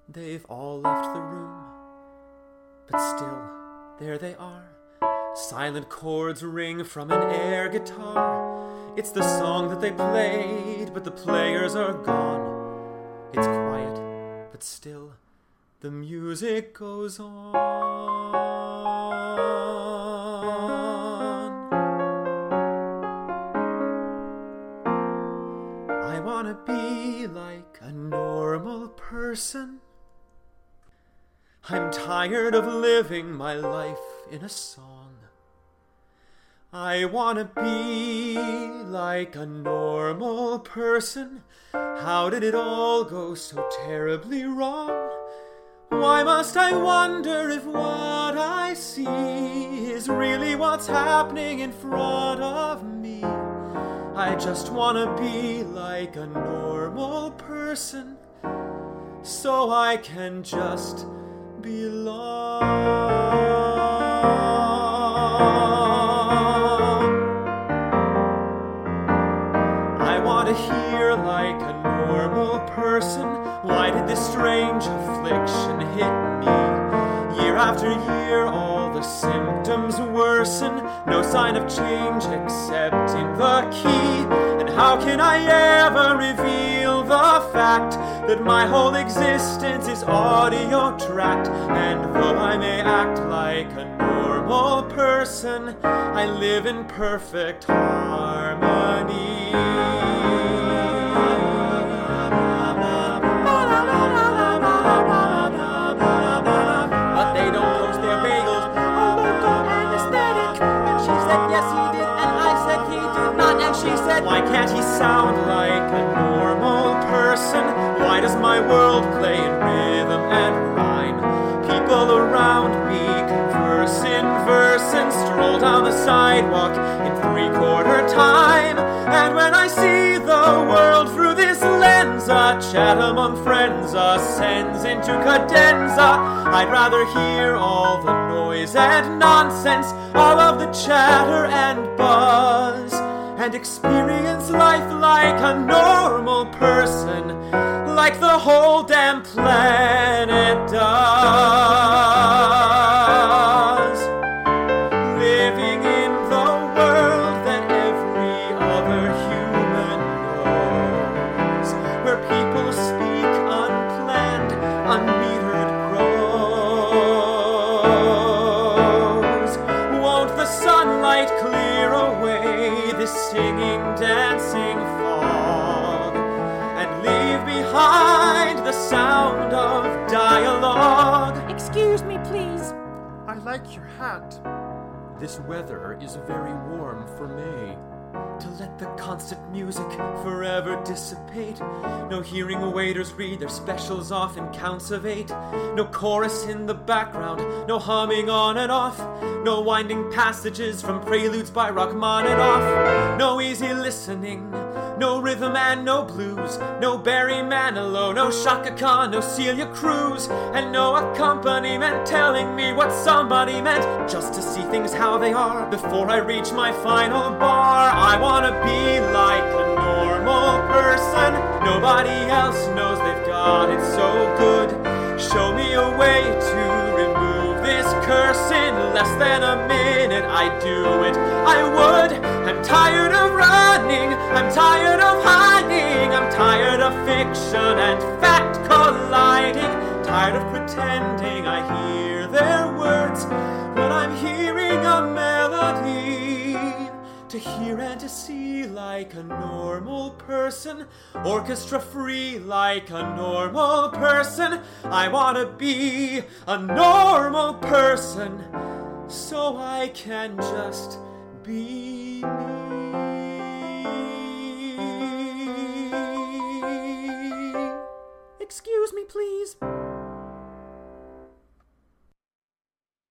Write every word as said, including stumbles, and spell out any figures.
They've all left the room, but still, there they are. Silent chords ring from an air guitar. It's the song that they played, but the players are gone. It's quiet, but still, the music goes on. I wanna be like a normal person. I'm tired of living my life in a song. I wanna be like a normal person. How did it all go so terribly wrong? Why must I wonder if what I see is really what's happening in front of me? I just wanna be like a normal person, so I can just belong. I want to hear like a normal person. Why did this strange affliction hit me? Year after year all the symptoms worsen. No sign of change except in the key. And how can I ever reveal the fact that my whole existence is audio tracked? And though I may act like a normal person, I live in perfect harmony. But they don't toast their bagels. Oh, local anesthetic. And she said yes he did, and I said he did not. And she said, why can't he sound like a normal person? Why does my world play in rhythm and rhyme? People around me converse in verse and stroll down the sidewalk in three-quarter time. And when I see the world through this lens, a chat among friends ascends into cadenza. I'd rather hear all the noise and nonsense, all of the chatter and buzz, and experience life like a normal person, like the whole damn planet does. Living in the world that every other human knows, where people speak unplanned, unmetered prose. Won't the sunlight clear away this singing, dancing fog, and leave behind the sound of dialogue? Excuse me, please. I like your hat. This weather is very warm for May. To let the constant music forever dissipate. No hearing waiters read their specials off in counts of eight. No chorus in the background, no humming on and off. No winding passages from preludes by Rachmaninoff. No easy listening, no rhythm and no blues. No Barry Manilow, no Chaka Khan, no Celia Cruz. And no accompaniment telling me what somebody meant. Just to see things how they are before I reach my final bar. I wanna be like a normal person. Nobody else knows they've got it so good. Show me a way to remove this curse in less than a minute. I'd do it, I would. I'm tired of running, I'm tired of hiding. I'm tired of fiction and fact colliding. Tired of pretending I hear their words when I'm hearing a melody. To hear and to see like a normal person. Orchestra free like a normal person. I wanna be a normal person, so I can just be me.